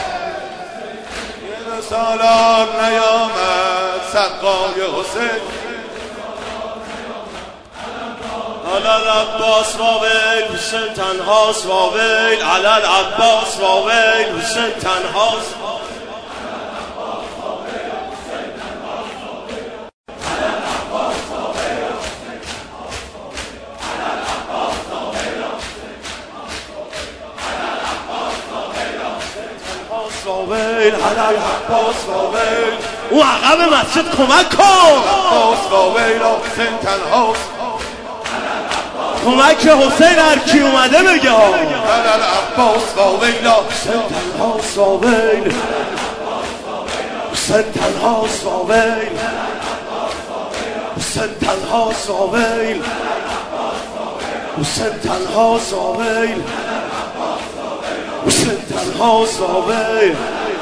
یه سالار نیامد سقای حسین علل عباس واویل حسین تنهاست واویل علل عباس واویل حسین تنهاست واویل علل عباس واویل او عقب مسجد کمک کن عباس واویل حسین تنهاست کمک حسین هر کی اومده بگه علل عباس واویل حسین تنهاست واویل حسین تنهاست واویل حسین تنهاست واویل حسین تنهاست واویل حسین تنهاست واویل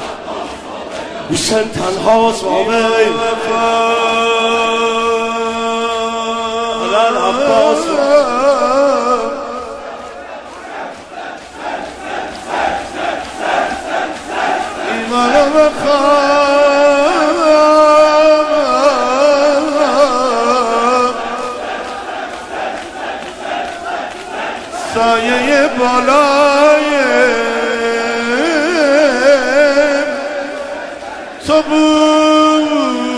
حسین تنهاست واویل علل عباس ایمان سایه بالای تو بود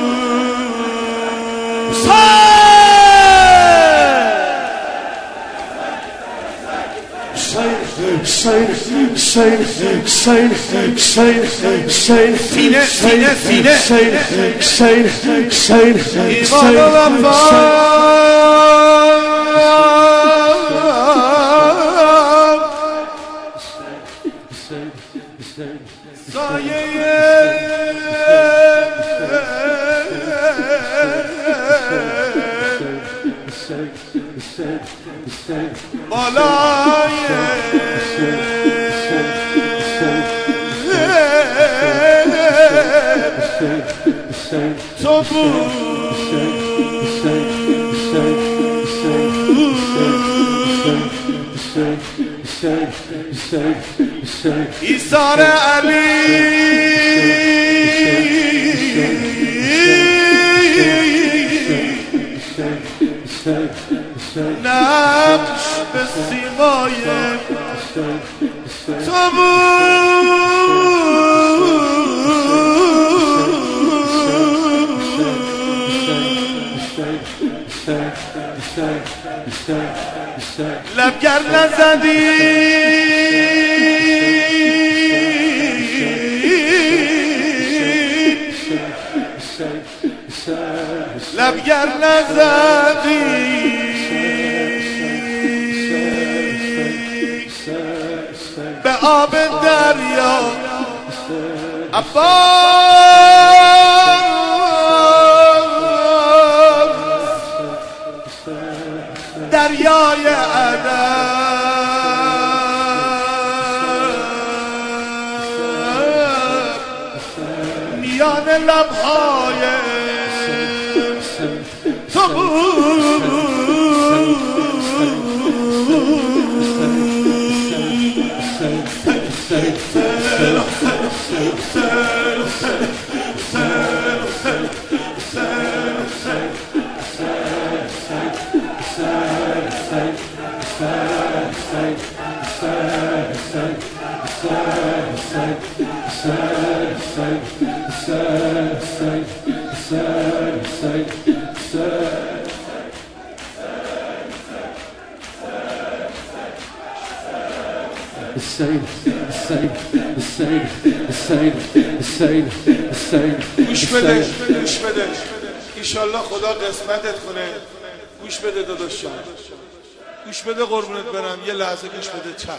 بالای تو ایثار علی نقش به سیمای تو لبگر نزدی لبگر نزدی به آب دریا دریای ادب میان لبهای تو گوش بده گوش بده ایشالله خدا قسمتت کنه. گوش بده داداش، گوش بده قربونت برم، یه لحظه گوش بده. چشم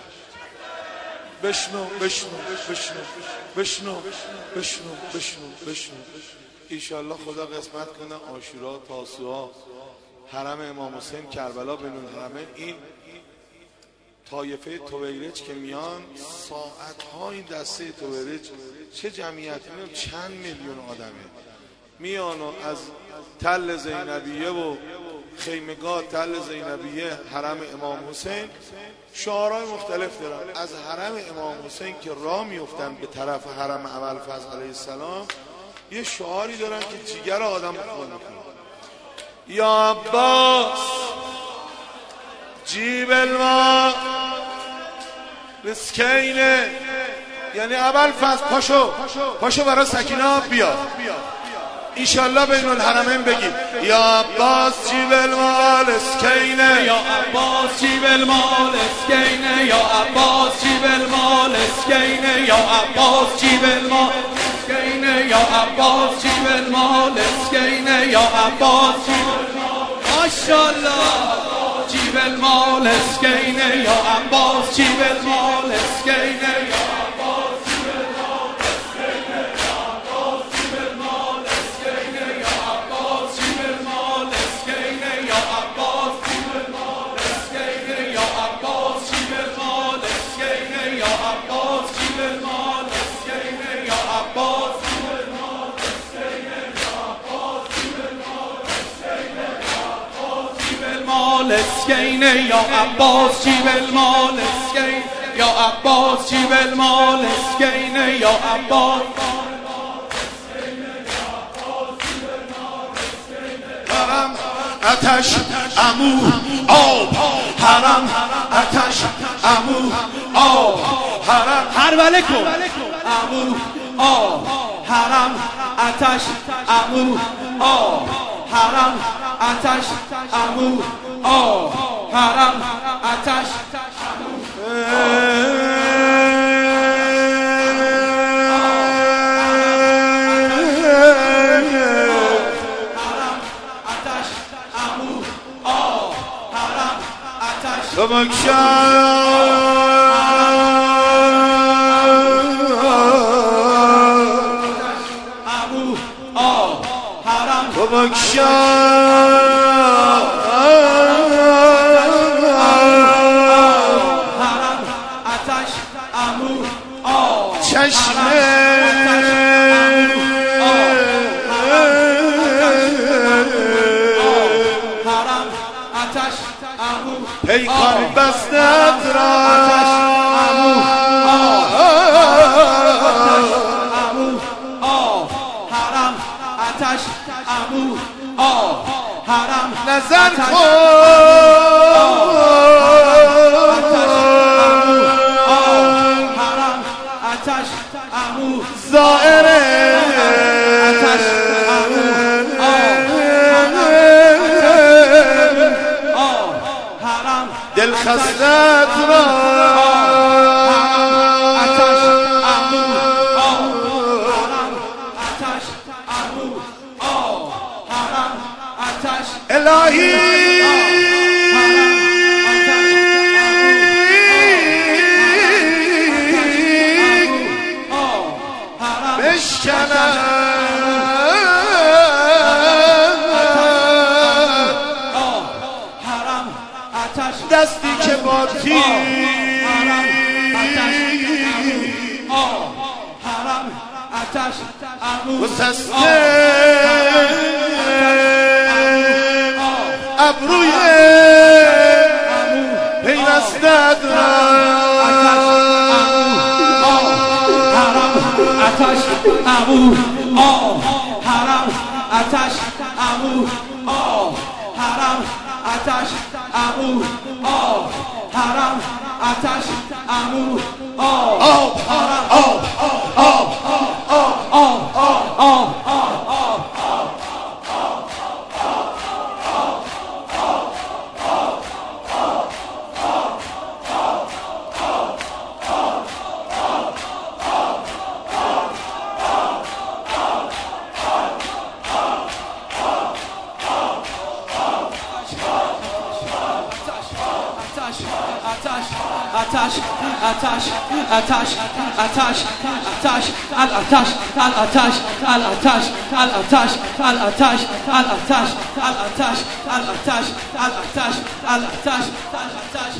بشنو بشنو بشنو بشنو بشنو بشنو بشنو. ایشالله خدا قسمت کنه عاشورا، تاسوعا، حرم امام حسین، کربلا، بین الحرمین، این طایفه تویرج که میان ساعت‌ها، این دسته تویرج چه جمعیتی، چند میلیون آدمه میان و از تل زینبیه و خیمگاه تل زینبیه حرم امام حسین شعارهای مختلف دارن. از حرم امام حسین که راه میفتن به طرف حرم ابوالفضل علیه السلام یه شعاری دارن که جیگر آدم بخور میکنه. یا عباس جیب الماء مسکینه، یعنی ابوالفضل پاشو برای سکینه بیا. ایشالله بین الحرمین بگید یا عباس جیب المال اسکینه، یا عباس جیب المال اسکینه، یا عباس جیب المال اسکینه، یا عباس جیب المال اسکینه، یا عباس جیب المال اسکینه، یا عباس جیب المال، ماشاءالله جیب المال اسکینه، یا عباس جیب المال اسکینه، یا عباس جیب المال اسکینه، یا عباس جیب المال اسکینه، یا عباس جیب المال اسکینه، یا عباس جیب المال اسکینه، یا عباس جیب المال اسکینه، یا عباس جیب المال اسکینه، یا عباس جیب المال اسکینه، یا عباس جیب المال اسکینه، یا عباس جیب المال اسکینه، یا عباس جیب المال اسکینه، یا عباس حرم آتش عمو آب، حرم آتش عمو آب، حرم هربله کن عمو آب، حرم آتش عمو آب، حرم آتش عمو آب، حرم آتش پیکان بستت را حرم آتش عمو آب، حرم نظر کن حرم آتش عمو زائره آتش عمو دل خستت را آتش عمو حرم آتش عمو حرم آتش الهی بشکنم دستی که با تیر حرم آتش عمو گسسته ابروی پیوستت را حرم آتش عمو حرم آتش عمو حرم آتش عمو حرم آتش عمو حرم آتش آتش آتش آتش آتش الآتش الآتش الآتش الآتش الآتش الآتش الآتش الآتش الآتش الآتش الآتش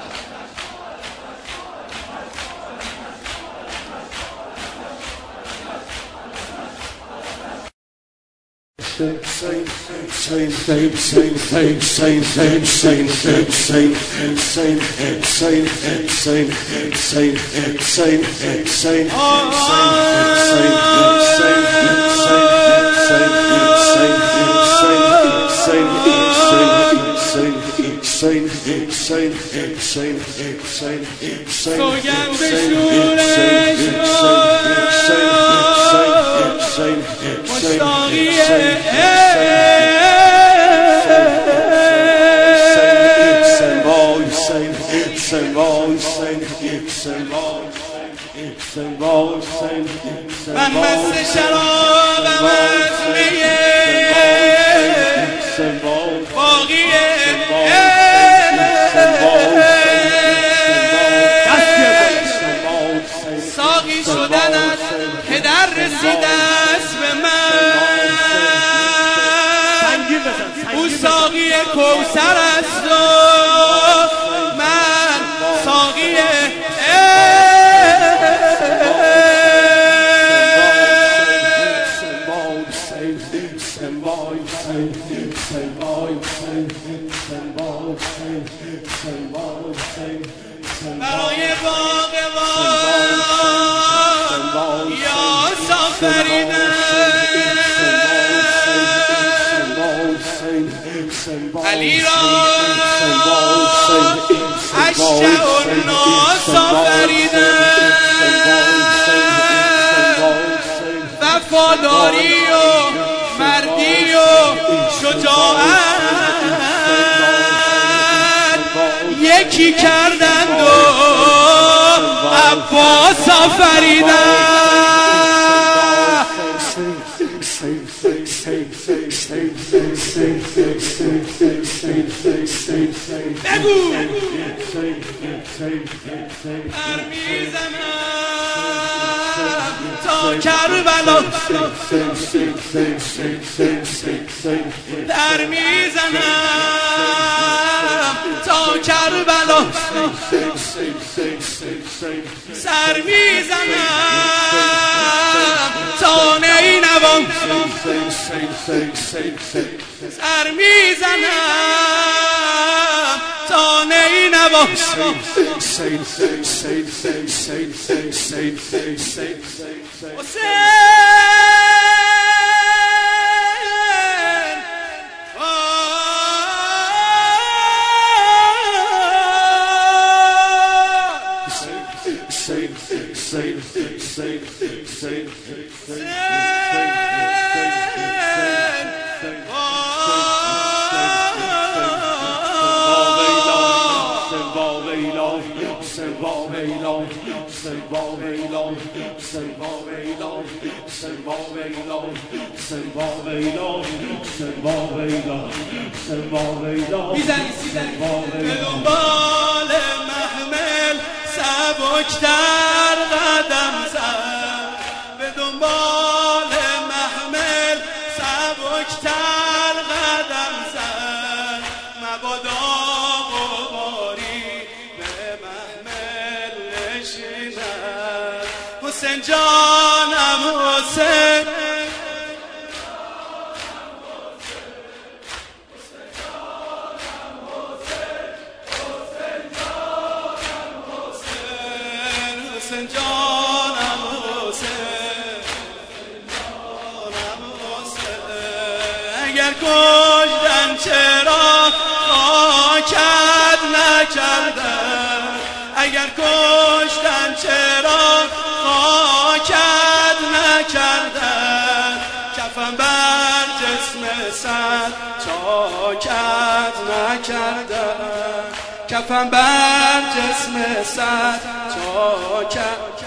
من مست شرابم از میه باقیه ساقی شدنت که در رسیده است به من او ساقی کوثر است و من ساقی برای باغبان یا سافریدن علی را اشجع الناس آفریدن وفاداری و مردی و شجاعت یکی کردند و عباس آفریدن بگو در میزنم تا کربلا در میزنم تا کربلا سر میزنم تا نینوا سر میزنم تا نینوا به دنبال محمل سبکتر قدم زد به دنبال محمل سبکتر قدم زد مبادا غباری به محمل نشیند حسین جانم حسین اگر کشتن چرا خاکت نکردن اگر کشتن چرا خاکت نکردن کفن بر جسم سر چاکت نکردن کفن بر جسم سر چاکت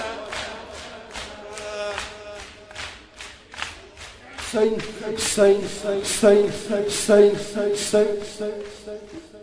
Saint